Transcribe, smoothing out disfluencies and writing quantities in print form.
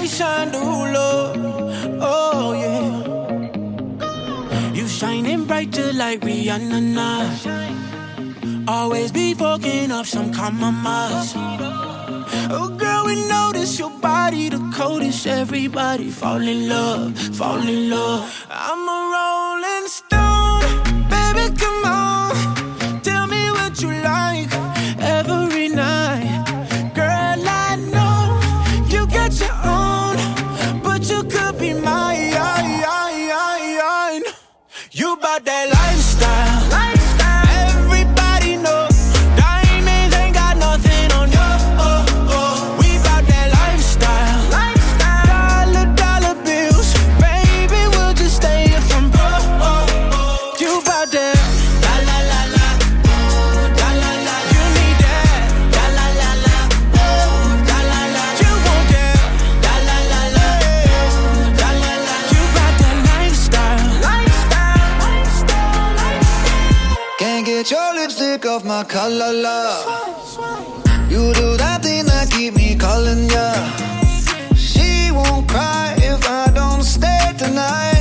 light shine through, Lord. Oh yeah. You shining bright just like Rihanna now. Always be fucking up some compromise. Oh girl, we notice your body the coldest. Everybody fall in love, fall in love. I'm a rolling stone, baby, come on. Tell me what you like every night. Girl, I know you got your own, but you could be mine. You bout that lifestyle. Everybody know diamonds ain't got nothing on you. We bout that lifestyle. Dollar bills, baby, we'll just stay here from broke. You bout that la la la la, la la la. You need that la la la la, la la la. You want that la la la la, la la la. You bout that lifestyle. Can't get your lipstick off my collar, love. You do that thing that keep me calling ya. She won't cry if I don't stay tonight.